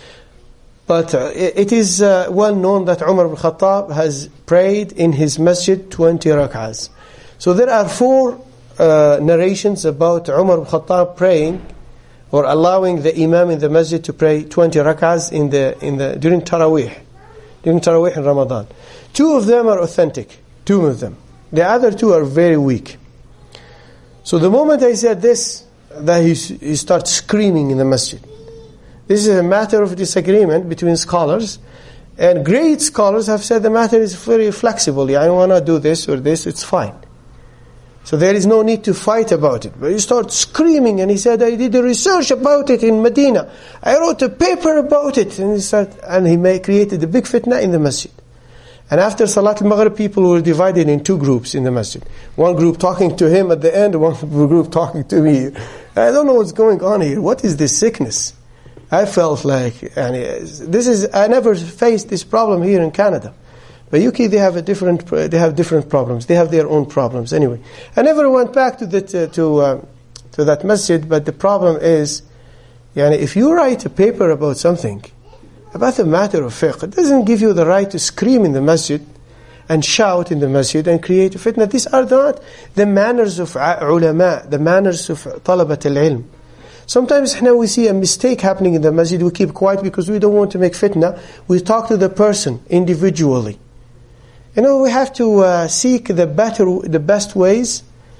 But uh, it is uh, well known that Umar ibn Khattab has prayed in his masjid twenty rak'ahs. So there are four uh, narrations about Umar ibn Khattab praying or allowing the imam in the masjid to pray twenty rak'ahs in the in the during Taraweeh, during Taraweeh in Ramadan. Two of them are authentic, two of them. The other two are very weak. So the moment I said this, that he, he starts screaming in the masjid. This is a matter of disagreement between scholars, and great scholars have said the matter is very flexible. I don't want to do this or this, it's fine. So there is no need to fight about it. But he starts screaming, and he said, I did a research about it in Medina. I wrote a paper about it. And he started, and he may, created a big fitna in the masjid. And after Salat al-Maghrib, people were divided in two groups in the masjid. One group talking to him at the end, one group talking to me. I don't know what's going on here. What is this sickness? I felt like, and this is, I never faced this problem here in Canada. But U K, they have a different, they have different problems. They have their own problems. Anyway, I never went back to that uh, to uh, to that masjid. But the problem is, yani, if you write a paper about something, about a matter of fiqh, it doesn't give you the right to scream in the masjid and shout in the masjid and create a fitna. These are not the manners of ulama, the manners of talabat al-ilm. Sometimes now we see a mistake happening in the masjid, we keep quiet because we don't want to make fitna. We talk to the person individually. You know, we have to uh, seek the better, the best ways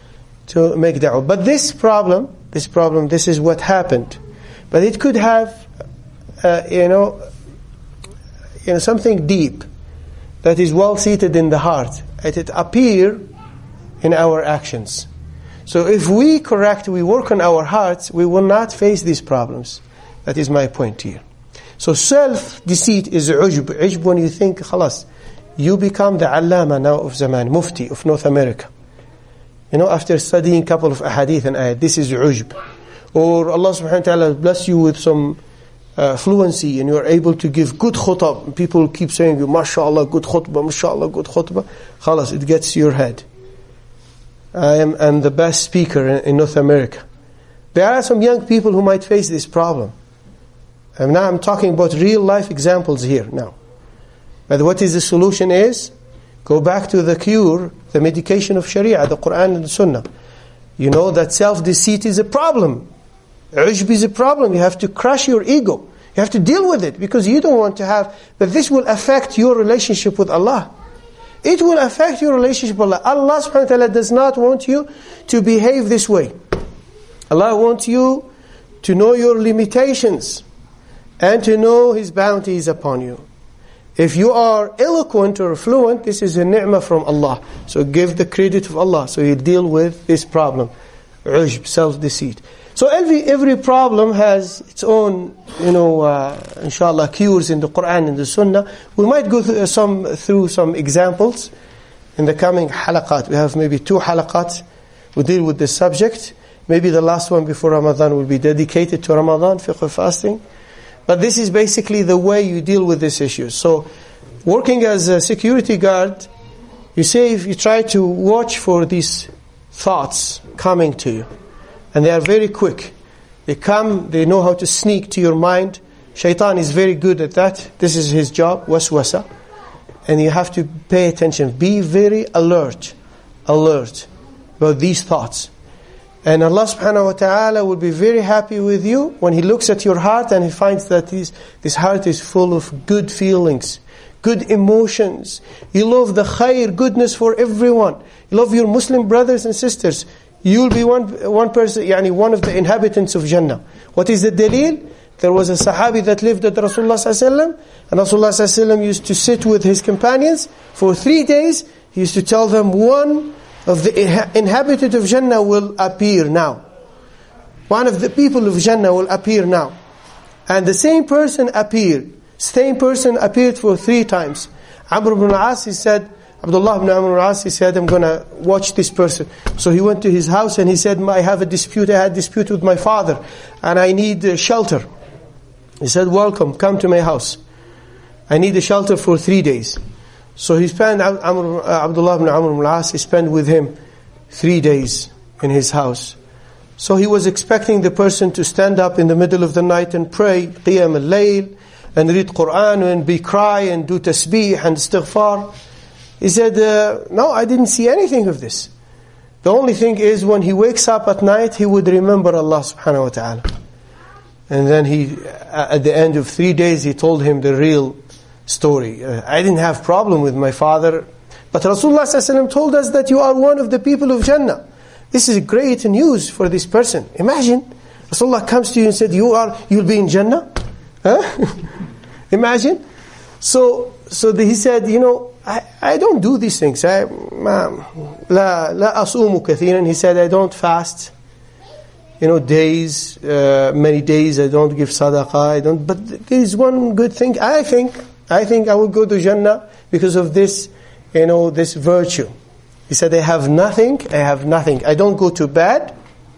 to make da'wah. But this problem, this problem, this is what happened. But it could have, uh, you know, you know, something deep that is well seated in the heart. It, it appear in our actions. So if we correct, we work on our hearts, we will not face these problems. That is my point here. So self-deceit is ujb. Ujb when you think, khalas, you become the allama now of zaman, mufti of North America. You know, after studying a couple of ahadith and ayat, this is ujb. Or Allah subhanahu wa ta'ala bless you with some uh, fluency and you are able to give good khutbah. People keep saying, mashallah, good khutbah, mashallah, good khutbah. Khalas, it gets to your head. I am I'm the best speaker in, in North America. There are some young people who might face this problem. And now I'm talking about real life examples here now. But what is the solution is, go back to the cure, the medication of Sharia, the Quran and the Sunnah. You know that self-deceit is a problem. Ujb is a problem. You have to crush your ego. You have to deal with it because you don't want to have, but this will affect your relationship with Allah. It will affect your relationship with Allah. Allah subhanahu wa ta'ala does not want you to behave this way. Allah wants you to know your limitations and to know His bounties upon you. If you are eloquent or fluent, this is a ni'mah from Allah. So give the credit of Allah. So you deal with this problem. Ujb, self-deceit. So every every problem has its own, you know, uh, inshallah, cures in the Quran and the Sunnah. We might go through some through some examples in the coming halaqat. We have maybe two halaqat. We deal with this subject. Maybe the last one before Ramadan will be dedicated to Ramadan, fiqh fasting. But this is basically the way you deal with this issue. So, working as a security guard, you say if you try to watch for these thoughts coming to you. And they are very quick. They come, they know how to sneak to your mind. Shaitan is very good at that. This is his job, waswasa. And you have to pay attention. Be very alert, alert about these thoughts. And Allah subhanahu wa ta'ala will be very happy with you when He looks at your heart and He finds that this, this heart is full of good feelings, good emotions. You love the khair, goodness for everyone. You love your Muslim brothers and sisters. You'll be one one person, yani one of the inhabitants of Jannah. What is the dalil? There was a Sahabi that lived at Rasulullah sallallahu alaihi wasallam, and Rasulullah sallallahu alaihi wasallam used to sit with his companions for three days. He used to tell them, one of the inhabitant of Jannah will appear now. One of the people of Jannah will appear now. And the same person appeared. Same person appeared for three times. Amr ibn al-As, he said, Abdullah ibn Amr al-As, he said, I'm going to watch this person. So he went to his house and he said, I have a dispute, I had a dispute with my father and I need uh, shelter. He said, welcome, come to my house. I need a shelter for three days. So he spent, Amr, uh, Abdullah ibn Amr al-As, he spent with him three days in his house. So he was expecting the person to stand up in the middle of the night and pray, Qiyam al-Layl, and read Quran and be cry and do tasbih and istighfar. He said, uh, no, I didn't see anything of this. The only thing is when he wakes up at night, he would remember Allah subhanahu wa ta'ala. And then he, at the end of three days, he told him the real story. Uh, I didn't have problem with my father, but Rasulullah sallallahu alaihi wasallam told us that you are one of the people of Jannah. This is great news for this person. Imagine, Rasulullah comes to you and said, "You are, you'll be in Jannah." Huh? Imagine. So, so the, he said, you know, I, I don't do these things. I, la la asumu kathiran. He said, I don't fast. You know, days, uh, many days. I don't give sadaqah. I don't. But there is one good thing. I think, I think I will go to Jannah because of this, you know, this virtue. He said, I have nothing. I have nothing. I don't go to bed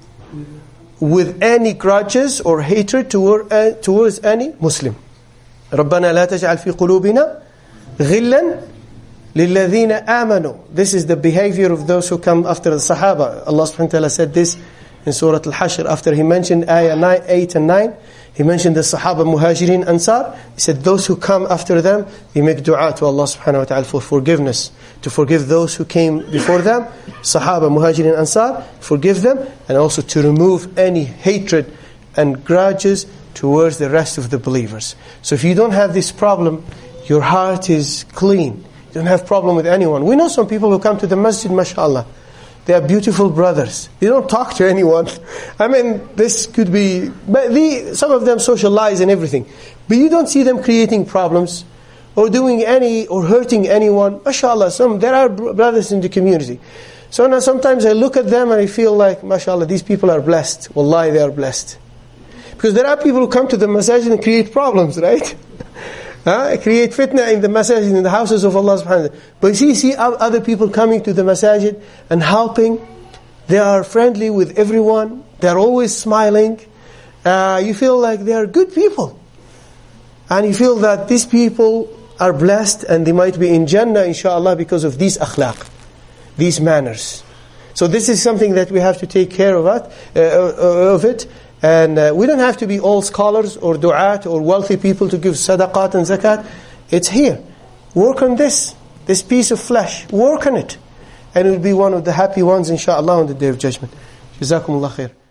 with any grudges or hatred toward, uh, towards any Muslim. رَبَّنَا لَا تَجْعَلْ فِي قُلُوبِنَا غِلًّا لِلَّذِينَ آمَنُوا. This is the behavior of those who come after the Sahaba. Allah subhanahu wa ta'ala said this in Surah Al-Hashr. After He mentioned ayah nine, eight and nine, He mentioned the Sahaba, Muhajirin, Ansar. He said those who come after them, they make dua to Allah subhanahu wa ta'ala for forgiveness. To forgive those who came before them, Sahaba, Muhajirin, Ansar, forgive them, and also to remove any hatred and grudges towards the rest of the believers. So if you don't have this problem, your heart is clean. You don't have problem with anyone. We know some people who come to the masjid, mashallah. They are beautiful brothers. They don't talk to anyone. I mean, this could be, but the, some of them socialize and everything. But you don't see them creating problems or doing any, or hurting anyone. Mashallah, some, there are brothers in the community. So now sometimes I look at them and I feel like, mashallah, these people are blessed. Wallahi, they are blessed. Because there are people who come to the masajid and create problems, right? huh? Create fitna in the masajid, in the houses of Allah subhanahu wa ta'ala. But you see, see other people coming to the masajid and helping. They are friendly with everyone. They are always smiling. Uh, you feel like they are good people. And you feel that these people are blessed and they might be in Jannah, inshallah, because of these akhlaq, these manners. So this is something that we have to take care of it. Uh, of it. And uh, we don't have to be all scholars or du'at or wealthy people to give sadaqat and zakat. It's here. Work on this, this piece of flesh. Work on it. And you'll be one of the happy ones, inshallah, on the Day of Judgment. Jazakumullah khair.